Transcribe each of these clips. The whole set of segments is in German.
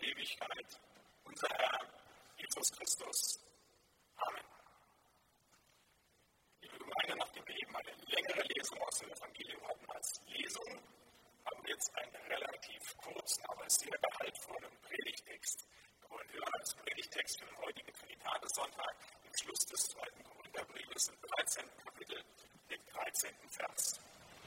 Ewigkeit. Unser Herr Jesus Christus. Amen. Liebe Gemeinde, nachdem wir eben eine längere Lesung aus dem Evangelium hatten als Lesung, haben wir jetzt einen relativ kurzen, aber sehr gehaltvollen Predigtext. Wir wollen hören als Predigtext für den heutigen Trinitatussonntag im Schluss des 2. Korintherbriefes im 13. Kapitel, dem 13. Vers.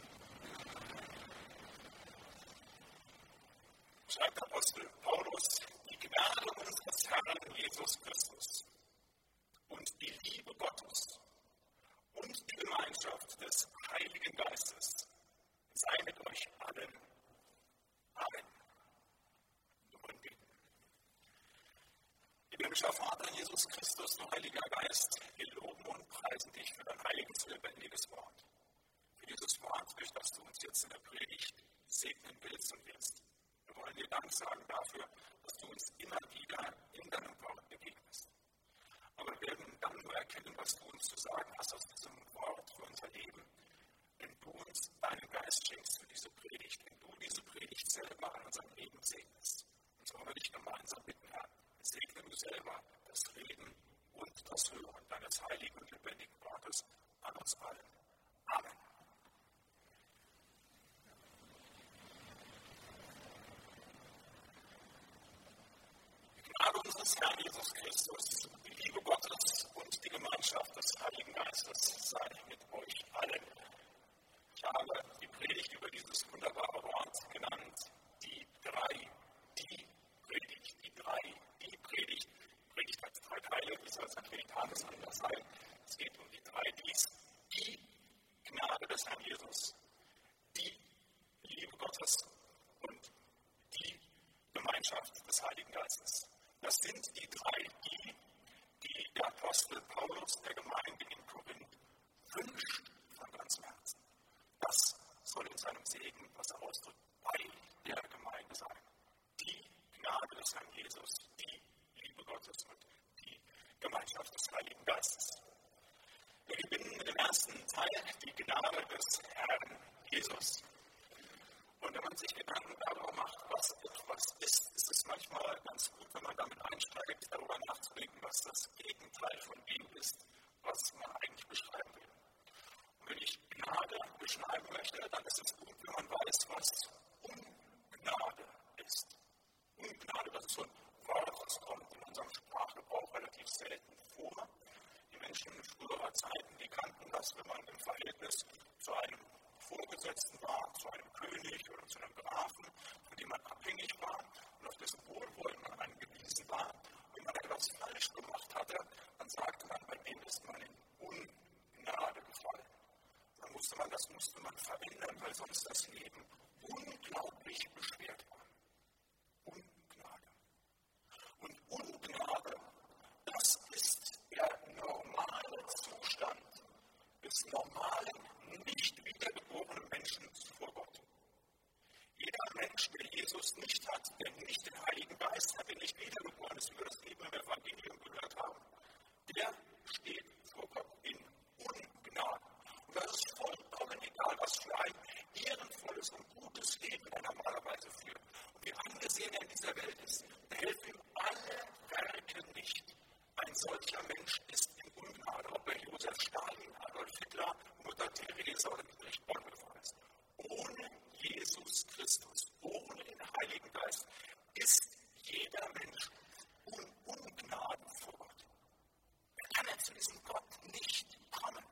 Schreibt Apostel Paulus: Die Gnade unseres Herrn Jesus Christus und die Liebe Gottes und die Gemeinschaft des Heiligen Geistes sei mit euch allen. Amen. Wir wollen beten. Himmlischer Vater Jesus Christus, du Heiliger Geist, wir loben und preisen dich für dein heiliges, lebendiges Wort. Für dieses Wort, durch das du uns jetzt in der Predigt segnen willst und wirst. Wir wollen dir Dank sagen dafür, dass du uns immer wieder in deinem Wort begegnest. Aber wir werden dann nur erkennen, was du uns zu sagen hast aus diesem Wort für unser Leben, wenn du uns deinen Geist schenkst für diese Predigt, wenn du diese Predigt selber an unserem Leben segnest. Und so wollen wir dich gemeinsam bitten, Herr, segne du selber das Reden und das Hören deines heiligen und lebendigen Wortes an uns allen. Amen. Die Gnade unseres Herrn Jesus Christus, die Liebe Gottes und die Gemeinschaft des Heiligen Geistes sei mit euch allen. Ich habe die Predigt über dieses wunderbare Wort genannt, die Predigt. Die Predigt. Die Predigt hat 3 Teile, wie soll es an Trinitatis anders sein? Es geht um die 3 Ds. Die Gnade des Herrn Jesus, die Liebe Gottes und die Gemeinschaft des Heiligen Geistes. Das sind die 3 die der Apostel Paulus der Gemeinde in Korinth wünscht von ganzem Herzen. Das soll in seinem Segen, was er ausdrückt, bei der Gemeinde sein. Die Gnade des Herrn Jesus, die Liebe Gottes und die Gemeinschaft des Heiligen Geistes. Wir gewinnen mit dem ersten Teil die Gnade des Herrn Jesus. Und wenn man sich Gedanken darüber macht, was etwas ist, ist es manchmal ganz gut, wenn man damit einsteigt, darüber nachzudenken, was das Gegenteil von dem ist, was man eigentlich beschreiben will. Und wenn ich Gnade beschreiben möchte, dann ist es gut, wenn man weiß, was Ungnade ist. Ungnade, das ist so ein Wort, das kommt in unserem Sprachgebrauch relativ selten vor. Die Menschen in früherer Zeiten, die kannten das, wenn man im Verhältnis zu einem Vorgesetzten war, zu einem König oder zu einem Grafen, von dem man abhängig war und auf dessen Wohlwollen man angewiesen war. Wenn man etwas falsch gemacht hatte, dann sagte man, bei dem ist man in Ungnade gefallen. Dann musste man verändern, weil sonst das Leben unglaublich beschwert war. Ungnade. Und Ungnade, das ist der normale Zustand des normalen, nicht wiedergeborenen Menschen vor Gott. Jeder Mensch, der Jesus nicht hat, der nicht den Heiligen Geist hat, der nicht wiedergeboren ist, wie wir das eben im Evangelium gehört haben, der steht vor Gott in Ungnade. Und das ist vollkommen egal, was für ein ehrenvolles und gutes Leben er normalerweise führt. Und wie angesehen er in dieser Welt ist, da helfen ihm alle Werke nicht. Ein solcher Mensch ist in Ungnade, ob er Josef Stalin, Adolf Hitler, Mutter Teresa oder Dietrich Bonhoeffer ist. Ohne Jesus Christus, ohne den Heiligen Geist, ist jeder Mensch Ungnade vor Gott. Er kann ja zu diesem Gott nicht kommen.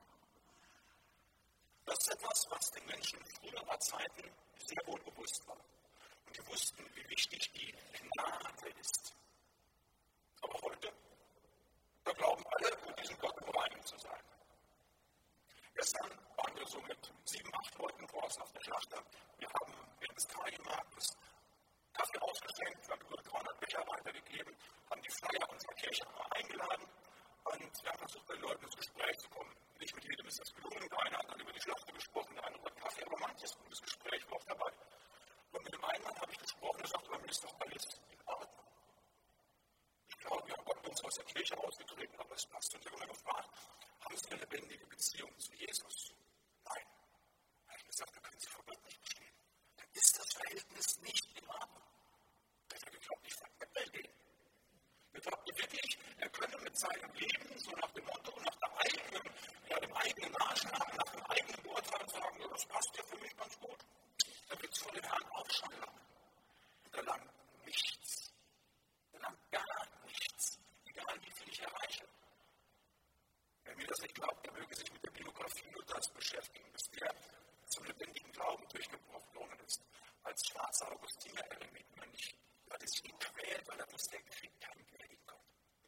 Das ist etwas, was den Menschen in früherer Zeiten sehr wohl bewusst war. Und die wussten, wie wichtig die Gnade ist. Aber heute, da glauben alle, mit diesem Gott im Reinen zu sein. Gestern waren wir so mit 7, 8 Leuten draußen auf der Schlachter. Wir haben während des Kaffeemarktes Kaffee ausgeschenkt, wir haben über 300 Becher weitergegeben, haben die Flyer unserer Kirche eingeladen und wir haben versucht, bei den Leuten ins Gespräch zu kommen. Nicht mit jedem ist das gelungen, der eine hat dann über die Schlachter gesprochen, der andere über Kaffee, aber manches gutes Gespräch war auch dabei. Und mit dem einen Mann habe ich gesprochen, der sagte, bei mir ist doch alles in Ordnung. Ich glaube, wir haben Gott uns aus der Kirche ausgetreten, aber es passt. Und ich habe immer gefragt, haben Sie eine lebendige Beziehung zu Jesus? Nein. Da habe ich gesagt, da können Sie vor Gott nicht bestehen. Dann ist das Verhältnis nicht in Ordnung. Da hat er geglaubt, ich vermittle seinem Leben so nach dem Motto, nach dem eigenen Maßstab, nach dem eigenen Urteil sagen, ja, das passt ja für mich ganz gut. Da gibt es vor dem Herrn auch schon lange. Und da langt nichts. Da langt gar nichts. Egal wie viel ich erreiche. Wer mir das nicht glaubt, der möge sich mit der Biografie Luthers beschäftigen, bis der zum lebendigen Glauben durchgebrochen worden ist. Als schwarzer Augustiner Eremitmönch hat er sich gequält, weil er wusste, er kriegt keinen gnädigen Gott.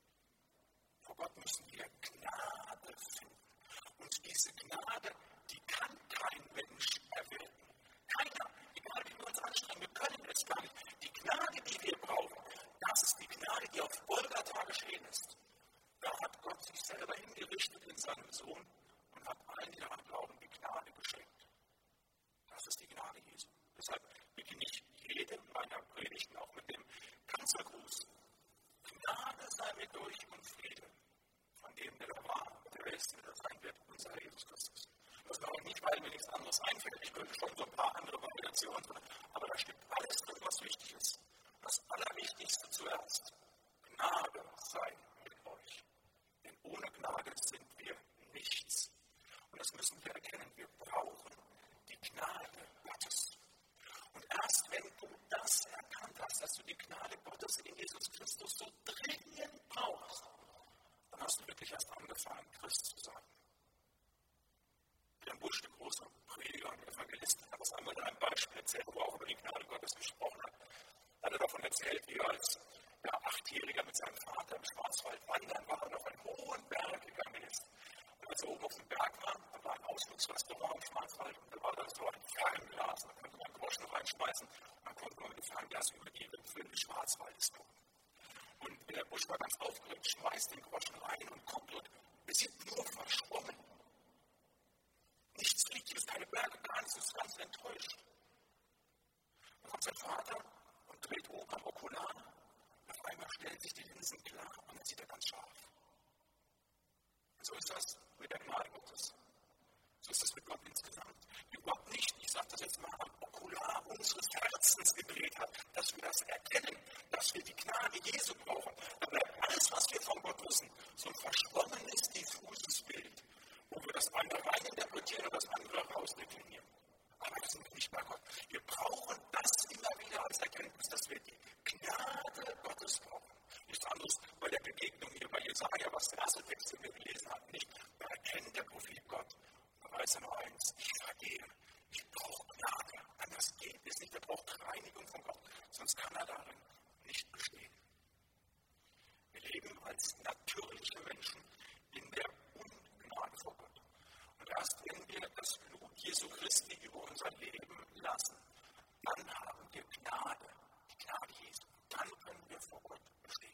Vor Gott müssen wir Gnade finden. Und diese Gnade, die kann kein Mensch erwählen. Keiner, egal wie wir uns anstrengen, wir können es gar nicht. Die Gnade, die wir brauchen, das ist die Gnade, die auf Golgatha geschehen ist. Da hat Gott sich selber hingerichtet in seinem Sohn und hat allen, die daran glauben, die Gnade geschenkt. Das ist die Gnade Jesu. Deshalb beginne ich jede meiner Predigten auch mit dem Kanzelgruß. Gnade sei mit euch und Friede von dem, der da war, der ist, der sein wird, unser Herr Jesus Christus. Das mache ich nicht, weil mir nichts anderes einfällt. Ich könnte schon so ein paar andere Variationen sagen, aber da steht alles drin, was wichtig ist. Das Allerwichtigste zuerst. Gnade sei mit euch. Denn ohne Gnade sind wir nichts. Und das müssen wir erkennen. Wir brauchen die Gnade Gottes. Und erst wenn du das erkannt hast, dass du die Gnade Gottes in Jesus Christus so dringend brauchst, dann hast du wirklich erst angefangen, Christ zu sein. Wilhelm Busch, der große Prediger und Evangelist, hat das einmal in einem Beispiel erzählt, wo er auch über die Gnade Gottes gesprochen hat. Da hat er davon erzählt, wie er als 8-Jähriger mit seinem Vater im Schwarzwald wandern war und auf einen hohen Berg gegangen ist. Und als er oben auf dem Berg war, da war ein Ausflugsrestaurant im Schwarzwald und da war da so ein Fernglas, da konnte man einen Groschen reinschmeißen und dann konnte man mit dem Fernglas über die Wipfel des Schwarzwaldes gucken. Und Wilhelm Busch war ganz aufgeregt, schmeißt den Groschen rein und guckt und wir sind nur verschwommen. Nichts fliegt, hier ist keine Berge, gar nichts, ist ganz enttäuscht. Dann kommt sein Vater und dreht oben am Okular. Auf einmal stellen sich die Linsen klar und dann sieht er ganz scharf. Und so ist das mit der Gnade Gottes. So ist das mit Gott insgesamt. Wie Gott nicht, ich sage das jetzt mal, am Okular unseres Herzens gedreht hat, dass wir das erkennen, dass wir die Gnade Jesu brauchen. Dann bleibt alles, was wir von Gott wissen, so ein verschwommenes, diffuses Bild, wo wir das eine rein interpretieren und das andere rausdeklinieren. Aber das sind wir nicht bei Gott. Wir brauchen das immer wieder als Erkenntnis, dass wir die Gnade Gottes brauchen. Nichts anderes bei der Begegnung hier bei Jesaja, was der erste Text, den wir gelesen hatten, nicht. Da erkennt der Prophet Gott. Da weiß er nur eins: Ich vergehe. Ich brauche Gnade. Anders geht es nicht. Er braucht Reinigung von Gott. Sonst kann er darin nicht bestehen. Wir leben als natürliche Menschen in der Ungnade vor Gott. Und erst wenn wir das Blut Jesu Christi über unser Leben lassen, dann haben wir Gnade, die Gnade Jesu. Dann können wir vor Gott bestehen.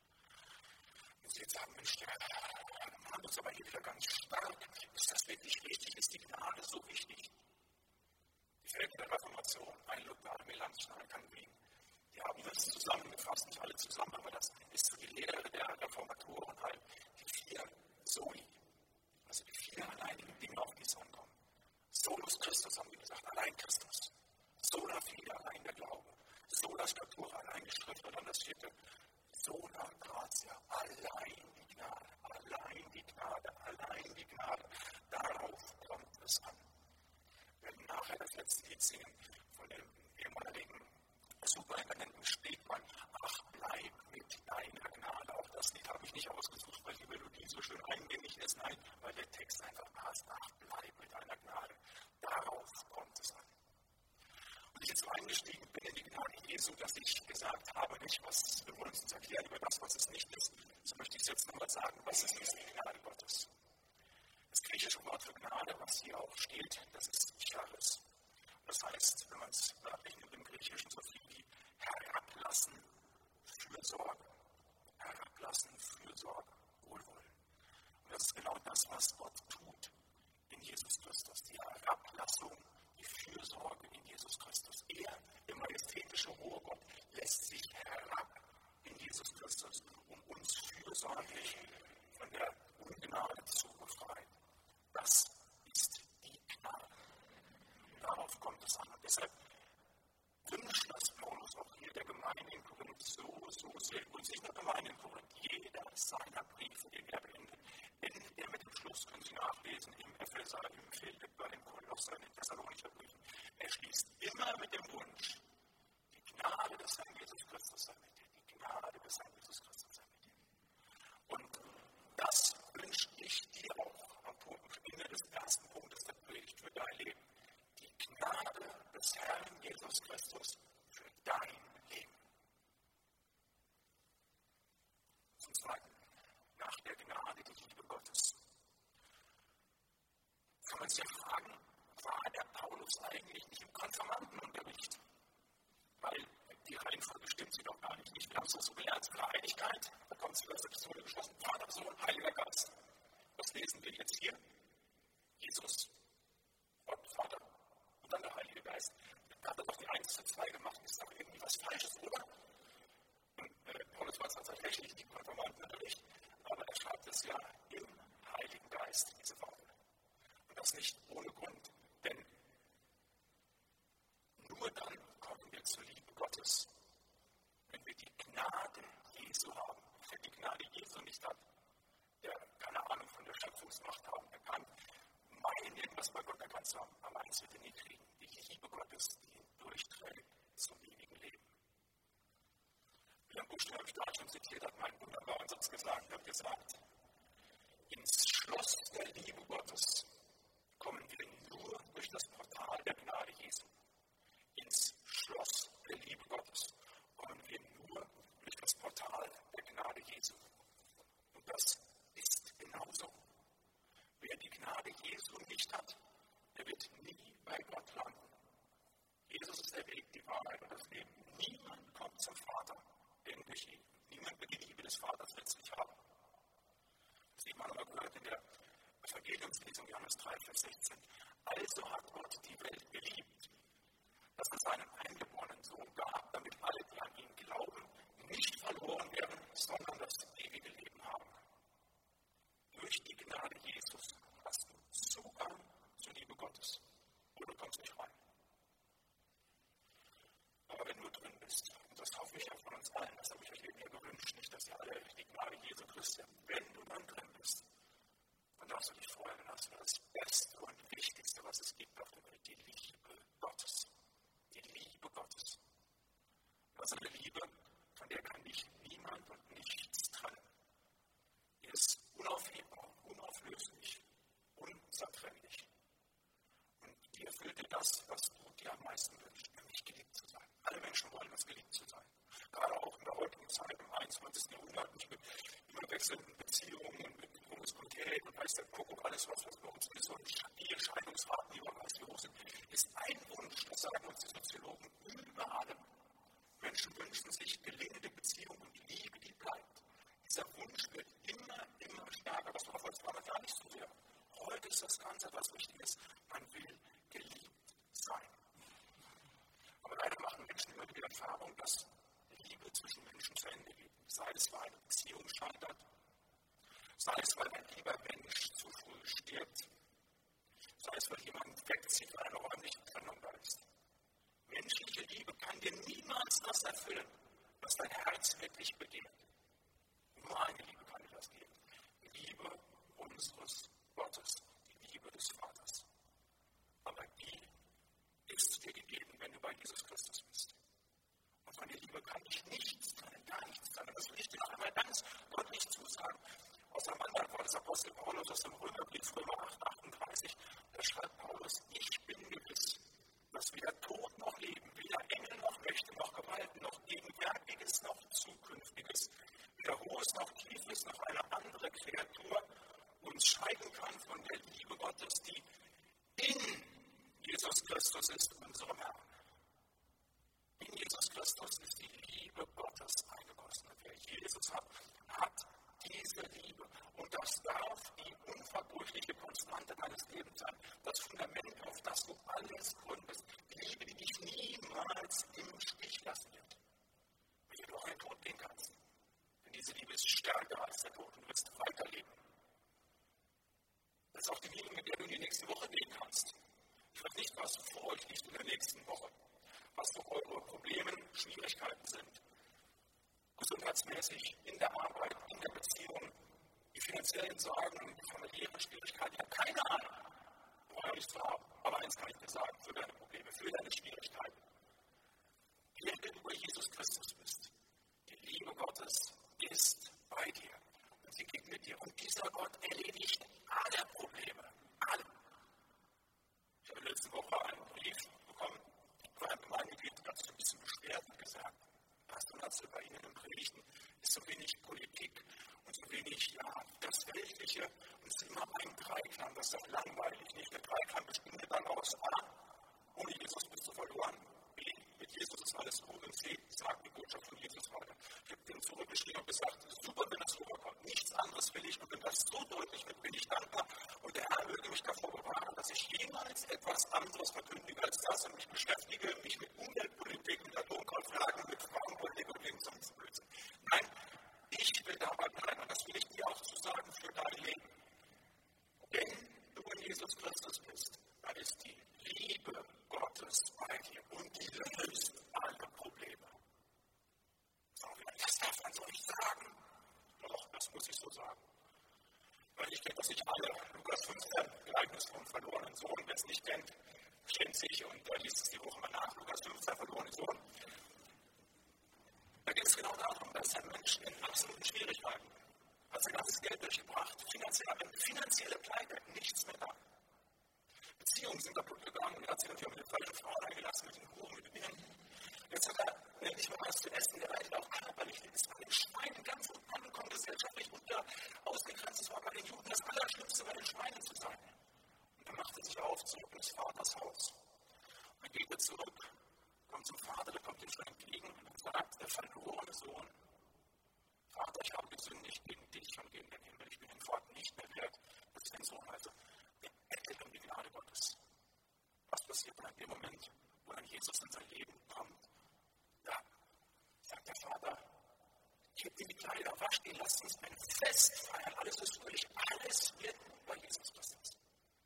Wenn Sie jetzt sagen, Mensch, der macht uns aber hier wieder ganz stark. Ist das wirklich richtig? Ist die Gnade so wichtig? Die Väter der Reformation, ein Luther, ein Melanchthon, ein Calvin, die haben das zusammengefasst, nicht alle zusammen, aber das ist so die Lehre der Reformatoren halt, die 4 Soli, also die 4 alleinigen Dinge, auf die es ankommt. Solus Christus, haben wir gesagt, allein Christus. Sola fide, allein der Glaube. Sola scriptura, allein die Schrift. Und dann das 4. Sola gratia, allein die Gnade, allein die Gnade, allein die Gnade. Darauf kommt es an. Wir werden nachher das letzte Lied singen von dem ehemaligen Superintendenten Stegmann. Ach, bleib mit deiner Gnade. Auch das Lied habe ich nicht ausgesucht, weil die Melodie so schön eingängig ist. Nein, weil der Text einfach passt. Ach, bleib mit deiner Gnade. Darauf kommt es an. Und ich jetzt so eingestiegen bin in die Gnade Jesu, dass ich gesagt habe, nicht was wir wollen uns erklären über das, was es nicht ist, so möchte ich es jetzt nochmal sagen, was ist diese Gnade Gottes. Das griechische Wort für Gnade, was hier auch steht, das ist Charis. Das heißt, wenn man es wörtlich nimmt im Griechischen, so viel wie herablassen, Fürsorge. Herablassen, Fürsorge, Wohlwollen. Und das ist genau das, was Gott tut in Jesus Christus. Die Herablassung, die Fürsorge in Jesus Christus. Er, der majestätische hohe Gott, lässt sich herab in Jesus Christus, um uns fürsorglich von der Ungnade zu befreien. Das ist die Gnade. Und darauf kommt es an. Und deshalb wünscht das Paulus auch hier der Gemeinde in Korinth so sehr. Und nicht nur Gemeinde in Korinth, jeder seiner Briefe Jesus, können Sie nachlesen, im Epheser, im Philipper, im Kolosser, in den Thessalonicher Briefen. Er schließt immer mit dem Wunsch, die Gnade des Herrn Jesus Christus sei mit dir. Die Gnade des Herrn Jesus Christus sei mit dir. Und das wünsche ich dir auch am Ende des ersten Punktes der Predigt für dein Leben. Die Gnade des Herrn Jesus Christus für dein Leben. Zum Zweiten, nach der Gnade die Liebe Gottes. Kann man sich ja fragen, war der Paulus eigentlich nicht im Konfirmandenunterricht? Weil die Reihenfolge stimmt sie doch gar nicht. Wir haben es doch so gelernt, Dreieinigkeit, da kommt es wieder selbst geschlossen, Vater, Sohn, Heiliger Geist. Was lesen wir jetzt hier? Jesus, Gott, Vater und dann der Heilige Geist. Da hat er doch die 1 zu 2 gemacht. Ist doch irgendwie was Falsches, oder? Und Paulus war tatsächlich nicht im Konfirmandenunterricht, aber er schreibt es ja im Heiligen Geist, diese Worte. Und das nicht ohne Grund, denn nur dann kommen wir zur Liebe Gottes, wenn wir die Gnade Jesu haben. Wer die Gnade Jesu nicht hat, der keine Ahnung von der Schöpfungsmacht haben, der kann meinen, irgendwas bei Gott erkannt zu haben, aber eins wird er nie kriegen. Die Liebe Gottes, die ihn durchträgt zum ewigen Leben. Wilhelm Busch, den habe ich da schon zitiert, hat meinen wunderbaren Satz gesagt. Er hat gesagt, ins Schloss der Liebe Gottes kommen wir nur durch das Portal der Gnade Jesu. Ins Schloss der Liebe Gottes kommen wir nur durch das Portal der Gnade Jesu. Und das ist genauso. Wer die Gnade Jesu nicht hat, der wird nie bei Gott landen. Jesus ist der Weg, die Wahrheit und das Leben. Niemand kommt zum Vater, denn durch ihn. Niemand wird die Liebe des Vaters letztlich haben. Das haben wir nochmal gehört in der Evangeliumslesung Johannes 3, Vers 16. Also hat Gott die Welt geliebt, dass er seinen eingeborenen Sohn gab, damit alle, die an ihn glauben, nicht verloren werden, sondern das ewige Leben haben. Durch die Gnade Jesus hast du Zugang zur Liebe Gottes. Oder du kommst nicht rein. Aber wenn du drin bist, und das hoffe ich ja von uns allen, das habe ich euch eben hier gewünscht, nicht, dass ihr alle die Gnade Jesu Christi habt. Wenn du dann drin bist, dann darfst du dich freuen, dann hast du das Beste und Wichtigste, was es gibt auf der Welt, die Liebe Gottes. Die Liebe Gottes. Das ist eine Liebe, von der kann dich niemand und nichts trennen. Die ist unaufhebbar, unauflöslich, unzertrennlich. Und die erfüllt dir das, was du dir am meisten wünschst, nämlich geliebt zu sein. Alle Menschen wollen es, geliebt zu sein. Gerade auch in der heutigen Zeit, im 21. Jahrhundert, nicht mit immer wechselnden Beziehungen und mit Promiskuität und weiß der Kuckuck, alles, was bei uns ist, und Ehescheidungsraten, die man weiß, wie hoch sind, ist ein Wunsch, das sagen uns die Soziologen, über allem. Menschen wünschen sich gelingende Beziehung und Liebe, die bleibt. Dieser Wunsch wird immer stärker. Das war vor 200 Jahren nicht so sehr. Heute ist das ganz etwas Wichtiges. Man will geliebt sein. Aber leider machen Menschen immer die Erfahrung, dass Liebe zwischen Menschen zu Ende geht. Sei es, weil eine Beziehung scheitert, sei es, weil ein lieber Mensch zu früh stirbt, sei es, weil jemand wegzieht, weil eine räumliche Trennung da ist. Menschliche Liebe kann dir niemals das erfüllen, was dein Herz wirklich begehrt. Nur eine Liebe kann dir das geben. Die Liebe unseres Gottes, die Liebe des Vaters. Aber die ist dir gegeben, wenn du bei Jesus Christus bist. Und von der Liebe kann ich nichts trennen, gar nichts trennen. Das will ich dir noch einmal ganz deutlich zusagen. Aus einem anderen Wort des Apostel Paulus aus dem Römerbrief, Römer 8, 38, da schreibt Paulus, ich bin gewiss, dass weder Tod noch Leben, weder Engel noch Mächte noch Gewalten noch Gegenwärtiges noch Zukünftiges, weder Hohes noch Tiefes noch eine andere Kreatur uns scheiden kann von der Liebe Gottes, die in Jesus Christus ist, unserem Herrn. In Jesus Christus ist die Liebe Gottes eingegossen. Und wer Jesus hat, hat diese Liebe. Und das darf die unverbrüchliche Konstante deines Lebens sein. Das Fundament, auf das du alles gründest. Die Liebe, die dich niemals im Stich lassen wird. Wenn du auch in den Tod gehen kannst. Denn diese Liebe ist stärker als der Tod und du wirst weiterleben. Das ist auch die Liebe, mit der du in die nächste Woche gehen kannst. Ich weiß nicht, was vor euch liegt in der nächsten Woche. Was doch eure Probleme, Schwierigkeiten sind. Gesundheitsmäßig, in der Arbeit, in der Beziehung, die finanzielle finanziellen Sorgen und familiären Schwierigkeiten. Ich habe keine Ahnung, woher ich zu haben. Aber eins kann ich dir sagen, für deine Probleme, für deine Schwierigkeiten. Wenn du über Jesus Christus bist, die Liebe Gottes ist bei dir. Und sie geht mit dir. Und dieser Gott erledigt alle Probleme. Alle. Ich habe letzte Woche einen Brief bekommen von einem Gemeindeglied, der hat sich ein bisschen beschwert und gesagt, Pastor Natzel, bei Ihnen in den Predigten ist so wenig Politik und so wenig das Weltliche und es ist immer ein Dreiklang, das ist doch langweilig. Nicht? Der Dreiklang besteht dann aus A, ohne Jesus bist du verloren, B, mit Jesus ist alles gut und C, sagt die Botschaft von Jesus weiter. Ich habe dem zurückgeschrieben und gesagt, super, wenn das rüberkommt, nichts anderes will ich und wenn das so deutlich wird, bin ich dankbar und der Herr möge mich davor bewahren, dass ich jemals etwas anderes verkündige als das und mich beschäftige, mich mit Umweltpolitik, mit Atomkraftwerken, mit Frauenpolitik und irgend sonst Blödsinn. Nein, ich will dabei bleiben und das will ich dir auch zu sagen für dein Leben. Wenn du in Jesus Christus bist, dann ist die Liebe Gottes bei dir und die löst alle Probleme. Das darf man so nicht sagen. Doch, das muss ich so sagen. Weil ich kenne das nicht alle. Lukas 15, Gleichnis vom verlorenen Sohn. Wer es nicht kennt, schämt sich und liest es die Woche mal nach. Lukas 15, verlorenen Sohn. Da geht es genau darum, dass ein Mensch in absoluten Schwierigkeiten hat sein ganzes Geld durchgebracht, finanzielle Pleite, nichts mehr da. Beziehungen sind kaputt gegangen und er hat sich natürlich mit den falschen Frauen eingelassen, mit den Huren, mit den Dingen. Jetzt hat er nicht mehr was zu essen, der leidet auch körperlich, der ist bei den Schweinen ganz unten angekommen, gesellschaftlich unter ausgegrenzt. Es war bei den Juden das Allerschlimmste, bei den Schweinen zu sein. Und dann macht er sich auf, zurück ins Vaters Haus. Und dann geht er zurück, kommt zum Vater, der kommt ihm schon entgegen und sagt, der verlorene Sohn, Vater, ich habe gesündigt gegen dich und gegen den Himmel, ich bin den Fort nicht mehr wert, dass ich den Sohn heiße. Der bettelt um die Gnade Gottes. Was passiert dann in dem Moment, wo dann Jesus in sein Leben kommt? Da sagt der Vater, gebt ihm die Kleider, wascht ihn, lasst uns ein Fest feiern, alles ist fröhlich, alles wird bei Jesus Christus.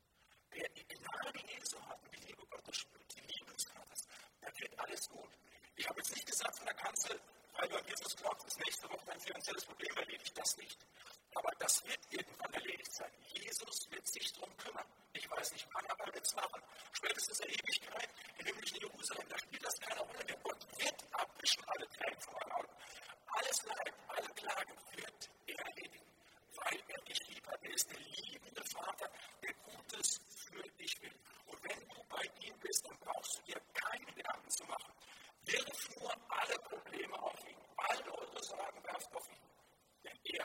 Wer die Gnade Jesu hat und die Liebe Gottes spürt, die Liebe des Vaters, da wird alles gut. Ich habe jetzt nicht gesagt von der Kanzel, weil du an Jesus glaubst, ist nächste Woche dein finanzielles Problem erledigt, das nicht. Aber das wird irgendwann erledigt sein. Jesus wird sich darum kümmern. Ich weiß nicht wann, aber er wird es machen. Spätestens in der Ewigkeit, im himmlischen Jerusalem, da spielt das keine Rolle. Der Gott wird abwischen alle Tränen von meinen Augen. Alles Leid, alle Klagen wird er erledigen, weil er dich lieb hat. Er ist der liebende Vater, der Gutes für dich will. Und wenn du bei ihm bist, dann brauchst du dir keine Gedanken zu machen. Wirf nur alle Probleme auf ihn. Alle eure Sorgen werft auf ihn. Denn er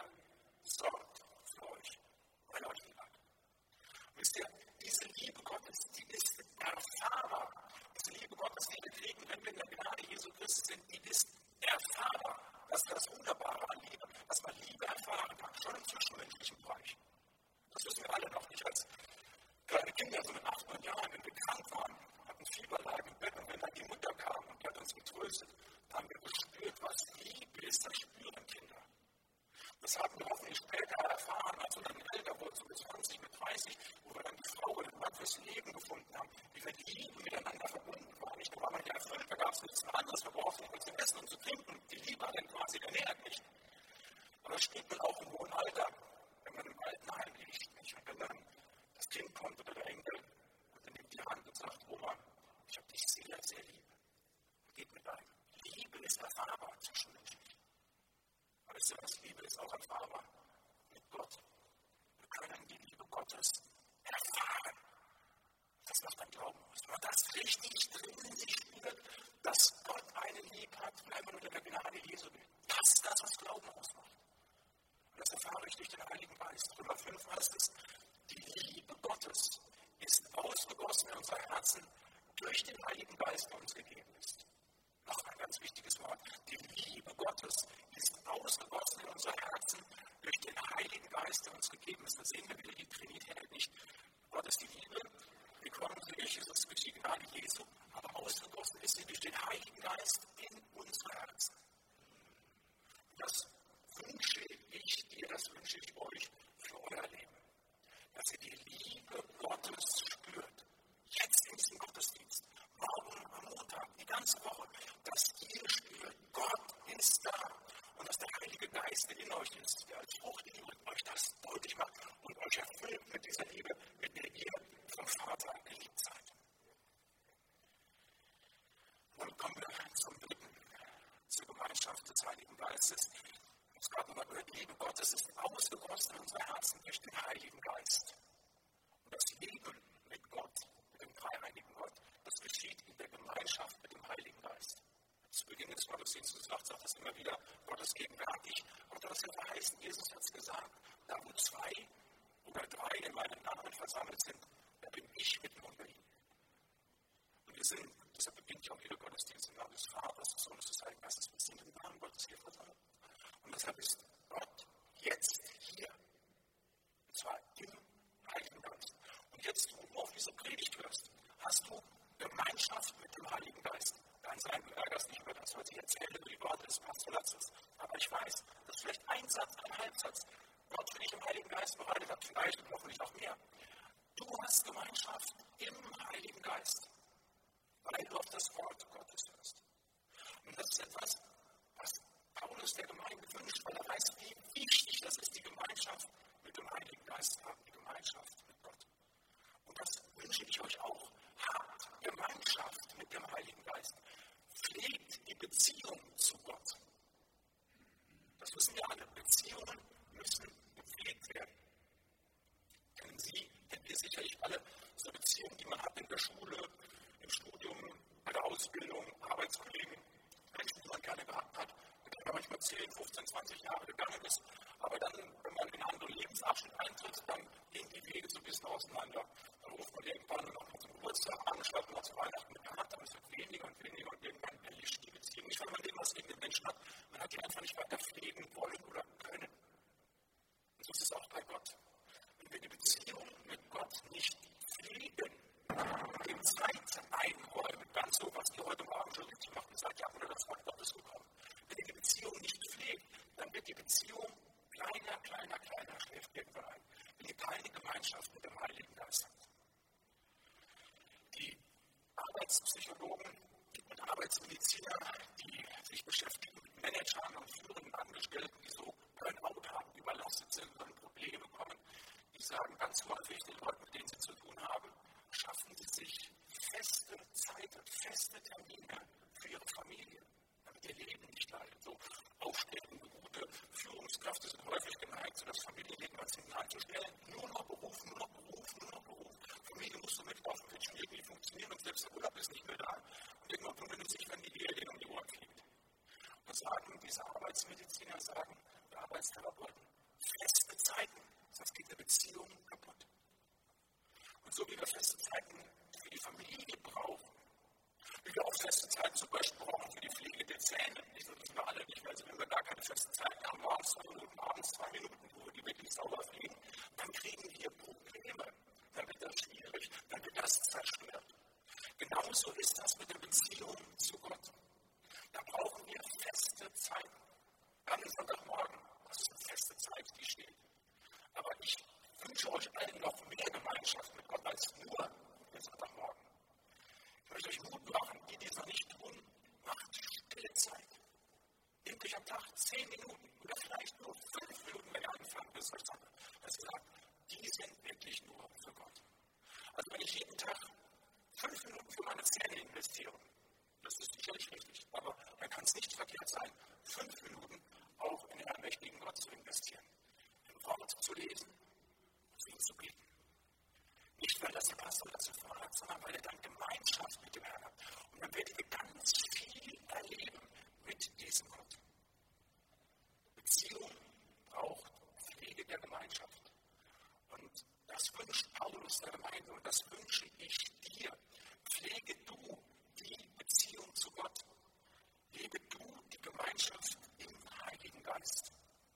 sorgt für euch, weil er euch lieb hat. Wisst ihr, diese Liebe Gottes, die ist erfahrbar. Diese Liebe Gottes, die wir kriegen, wenn wir in der Gnade Jesu Christi sind, die ist erfahrbar. Das ist das Wunderbare an Liebe, dass man Liebe erfahren kann, schon im zwischenmenschlichen Bereich. Das wissen wir alle noch nicht als kleine Kinder, so mit 8, 9 Jahren, wenn wir krank waren, hatten Fieber, lagen im Bett und wenn dann die Mutter kam und die hat uns getröstet, dann haben wir gespürt, was Liebe ist, das spüren Kinder. Das haben wir hoffentlich später erfahren, als wir dann älter wurden, so mit 20, mit 30, wo wir dann die Frau und den Mann fürs Leben gefunden haben, wie wir Liebe miteinander verbunden waren. Nicht, da war man ja erfüllt, da gab es nichts anderes, wir brauchten nicht mehr zu essen und zu trinken. Die Liebe hat dann quasi ernährt nicht. Aber das spürt man auch im hohen Alter, wenn man im Altenheim liegt. Und wenn dann das Kind kommt oder der Enkel und dann nimmt die Hand und sagt, Oma, ich habe dich sehr, sehr lieb. Und geht mit einem. Liebe ist erfahrbar zwischenmenschlich. Aber wisst ihr was? Liebe ist auch erfahrbar mit Gott. Wir können die Liebe Gottes erfahren. Das macht ein Glauben aus. Wenn man das richtig drin in sich spürt, dass Gott einen lieb hat, wenn man unter der Gnade Jesu will. Das ist das, was Glauben ausmacht. Und das erfahre ich durch den Heiligen Geist. Römer 5 heißt es, die Liebe Gottes ist ausgegossen in unser Herzen durch den Heiligen Geist, der uns gegeben ist. Noch ein ganz wichtiges Wort. Die Liebe Gottes ist ausgegossen in unser Herzen durch den Heiligen Geist, der uns gegeben ist. Da sehen wir wieder die Trinität nicht. Gott ist die Liebe, wir kommen durch Jesus, durch die Gnade Jesu, aber ausgegossen ist sie durch den Heiligen Geist in unsere Herzen. Das wünsche ich dir, das wünsche ich euch für euer Leben. Dass ihr die Liebe Gottes spürt. Jetzt in diesem Gottesdienst, morgen am Montag, die ganze Woche, dass ihr spürt, Gott ist da und dass der Heilige Geist in euch ist, der als Frucht in euch das deutlich macht. wachsen durch den Heiligen Geist. Und das Leben mit Gott, mit dem dreieinigen Gott, das geschieht in der Gemeinschaft mit dem Heiligen Geist. Zu Beginn des Gottesdienstes sagt es immer wieder, Gott ist gegenwärtig. Und das ja verheißen, Jesus hat es gesagt, da wo 2 oder 3 in meinem Namen versammelt sind, da bin ich mitten unter ihnen. Und wir sind, deshalb beginnt ja auch jeder Gottesdienst im Namen des Vaters, des Sohnes, des Heiligen Geistes. Wir sind im Namen Gottes hier versammelt. Und deshalb ist Gott jetzt hier. Und zwar im Heiligen Geist. Und jetzt, wo du auf diese Predigt hörst, hast du Gemeinschaft mit dem Heiligen Geist. Kann sein, du ärgerst dich über das, was ich erzähle, über die Worte des Pastors. Aber ich weiß, dass vielleicht ein Satz, ein Halbsatz Gott für dich im Heiligen Geist bereitet hat, vielleicht und hoffentlich noch mehr. Du hast Gemeinschaft im Heiligen Geist, weil du auf das Wort Gottes hörst. Und das ist etwas, was Paulus der Gemeinde wünscht, weil er weiß, wie wichtig das ist, die Gemeinschaft mit dem Heiligen Geist zu haben, die Gemeinschaft mit Gott. Und das wünsche ich euch auch. Habt Gemeinschaft mit dem Heiligen Geist. Pflegt die Beziehung zu Gott. Das wissen wir alle. Beziehungen müssen gepflegt werden. Kennt ihr sicherlich alle so Beziehungen, die man hat in der Schule, im Studium, bei der Ausbildung, Arbeitskollegen, Menschen, die man gerne gehabt hat, mit denen man manchmal 10, 15, 20 Jahre gegangen ist. Aber dann, wenn man in einen anderen Lebensabschnitt eintritt, dann gehen die Wege so ein bisschen auseinander. Dann ruft man irgendwann noch mal zum Geburtstag an, schreibt man zu Weihnachten eine Karte, aber es wird weniger und weniger und irgendwann erlischt die Beziehung. Nicht, weil man irgendwas gegen den Menschen hat, man hat die einfach nicht weiter pflegen wollen oder können. Und so ist es auch bei Gott. Wenn wir die Beziehung mit Gott nicht pflegen, dem Zeit einräumen, ganz so, was ihr heute Morgen schon richtig macht, und sagt, ja, oder das Wort Gottes gekommen. Wenn ihr die Beziehung nicht pflegt, dann wird die Beziehung kleiner, schläft irgendwann ein. Wenn ihr keine Gemeinschaft mit dem Heiligen Geist habt. Die Arbeitspsychologen und Arbeitsmediziner, die sich beschäftigen mit Managern und führenden Angestellten, die so Burnout haben, überlastet sind und Probleme bekommen, die sagen ganz häufig den Leuten, mit denen sie zu tun haben, schaffen sie sich feste Zeiten, feste Termine für ihre Familie, damit ihr Leben nicht leidet. So aufstrebende, gute Führungskräfte sind häufig geneigt, so das Familienleben als hinten einzustellen. Nur noch Beruf. Familie muss so mitlaufen, wird schon irgendwie funktionieren und selbst der Urlaub ist nicht mehr da. Und irgendwann wundern sie sich, wenn die Ehe denen um die Ohren fliegt. Und sagen, diese Arbeitsmediziner sagen, die Arbeitstherapeuten, feste Zeiten, sonst geht eine Beziehung kaputt. Und so wie wir feste Zeiten für die Familie brauchen, wie wir auch feste Zeiten zum Beispiel brauchen für die Pflege der Zähne. Das wissen wir alle nicht, also wenn wir gar keine feste Zeiten haben, morgens 2 Minuten, abends 2 Minuten, wo wir die wirklich sauber pflegen, dann kriegen wir Probleme. Dann wird das schwierig, dann wird das zerstört. Genauso ist das mit der Beziehung zu Gott. Da brauchen wir feste Zeiten. Dann ist Sonntagmorgen, das ist eine feste Zeit, die steht. Aber ich wünsche euch allen noch mehr Gemeinschaft mit Gott als nur den Sonntagmorgen. Ich möchte euch Mut machen, die es noch nicht tun, macht stille Zeit. Nehmt euch am Tag 10 Minuten oder vielleicht nur 5 Minuten, wenn ihr anfangt, bis euch sagt, dass ihr sagt, die sind wirklich nur für Gott. Also wenn ich jeden Tag 5 Minuten für meine Zähne investiere, das ist sicherlich richtig, aber dann kann es nicht verkehrt sein, 5 Minuten auch in den allmächtigen Gott zu investieren. Im Wort zu lesen, für ihn zu beten. Nicht, weil das der Pastor dazu fordert, sondern weil er dann Gemeinschaft mit dem Herrn hat. Und dann werdet ihr ganz viel erleben mit diesem Gott. Beziehung braucht Pflege der Gemeinschaft. Und das wünscht Paulus der Gemeinde und das wünsche ich dir. Pflege du die Beziehung zu Gott. Lebe du die Gemeinschaft im Heiligen Geist.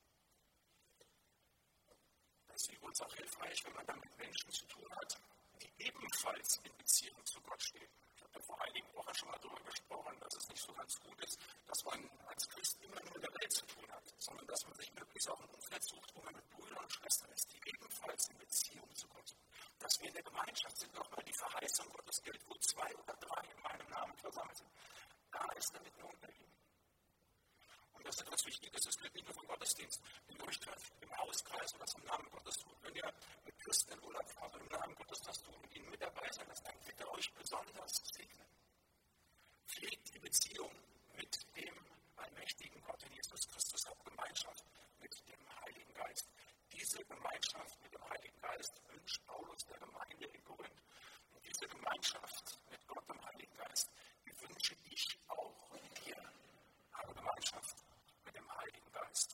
Das ist übrigens auch hilfreich, wenn man dann mit Menschen zu tun hat, die ebenfalls in Beziehung zu Gott stehen. Ich habe vor einigen Wochen schon mal darüber gesprochen, dass es nicht so ganz gut ist, dass man als Christ immer nur mit der Welt zu tun hat, sondern dass man sich möglichst auch ein Umfeld sucht, wo man mit Brüdern und Schwestern ist, die ebenfalls in Beziehung zu Gott sind. Dass wir in der Gemeinschaft sind, nochmal die Verheißung Gottes gilt, wo 2 oder 3 in meinem Namen versammelt sind. Da ist er mitten unter ihnen. Und das ist etwas Wichtiges, das gilt nicht nur vom Gottesdienst. Wenn ihr euch trefft im Hauskreis oder zum Namen Gottes tut, wenn ihr mit Christen in Urlaub fahrt und im Namen Gottes das tut und ihnen mit dabei seid, dann wird er euch besonders segnen. Pflegt die Beziehung mit dem allmächtigen Gott in Jesus Christus, habt Gemeinschaft mit dem Heiligen Geist. Diese diese Gemeinschaft mit dem Heiligen Geist wünscht Paulus der Gemeinde in Korinth. Und diese Gemeinschaft mit Gott, dem Heiligen Geist, die wünsche ich auch dir. Habe Gemeinschaft mit dem Heiligen Geist.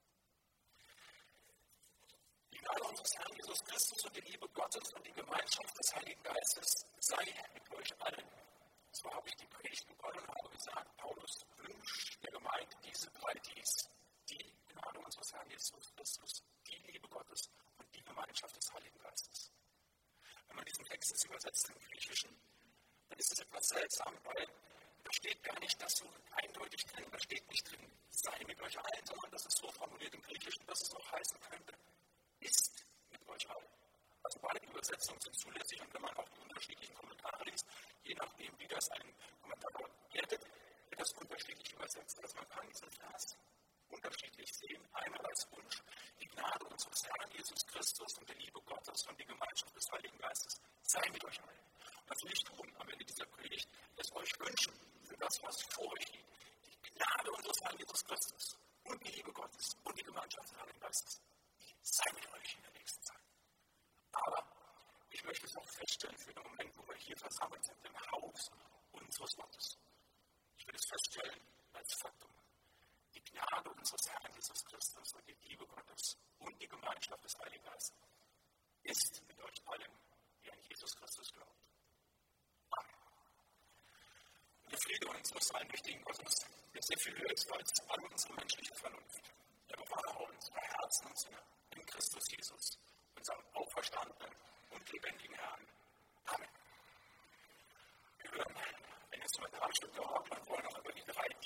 Die Gnade unseres Herrn Jesus Christus und die Liebe Gottes und die Gemeinschaft des Heiligen Geistes sei mit euch allen. So habe ich die Predigt begonnen und habe gesagt, Paulus wünscht der Gemeinde diese drei Ds. Die Gnade unseres Herrn Jesus Christus, die Liebe Gottes und die Gemeinschaft des Heiligen Geistes. Wenn man diesen Text jetzt übersetzt im Griechischen, dann ist es etwas seltsam, weil da steht gar nicht das so eindeutig drin, da steht nicht drin, sei mit euch allen, sondern das ist so formuliert im Griechischen, dass es auch heißen könnte, ist mit euch allen. Also beide Übersetzungen sind zulässig und wenn man auch die unterschiedlichen Kommentare liest, je nachdem, wie das ein Kommentator wertet, wird das unterschiedlich übersetzt. Also man kann diesen Vers unterschiedlich sehen. Einmal als Wunsch, die Gnade unseres Herrn Jesus Christus und die Liebe Gottes und die Gemeinschaft des Heiligen Geistes sei mit euch allen. Und das will ich tun am Ende dieser Predigt, es euch wünschen für das, was vor euch liegt. Die Gnade unseres Herrn Jesus Christus und die Liebe Gottes und die Gemeinschaft des Heiligen Geistes sei mit euch in der nächsten Zeit. Aber ich möchte es auch feststellen für den Moment, wo wir hier versammelt sind, im Haus unseres Gottes. Ich will es feststellen als Faktum. Die Gnade unseres Herrn Jesus Christus und die Liebe Gottes und die Gemeinschaft des Heiligen Geistes ist mit euch allen, die an Jesus Christus glaubt. Amen. Und der Friede unseres allmächtigen Gottes, der sehr viel höher ist als all unsere menschliche Vernunft, der bewahre unsere Herzen und Sinne in Christus Jesus, unserem auferstandenen und lebendigen Herrn. Amen. Wir hören ein Instrumentalstück der Orgel und wollen noch über die drei